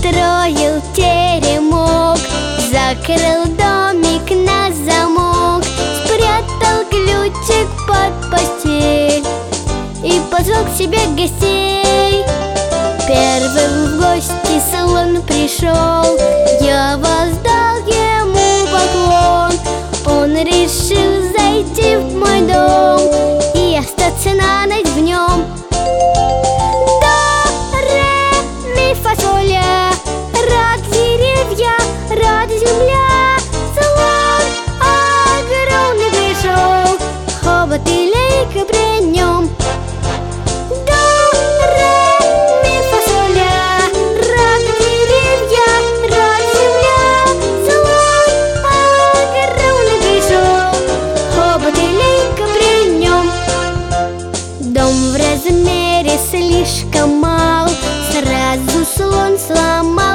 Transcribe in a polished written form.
построил теремок, закрыл домик на замок, спрятал ключик под постель и позвал к себе гостей. Первым в гости слон пришел, я воздал ему поклон. Он решил зайти в мой дом и остаться на ночь в нем. До, ре, ми, фа, соль, ля. Рад деревья, рад земля. Слон огромный пришел, хобот и лейка при нем. Дом в размере слишком мал, сразу слон сломал.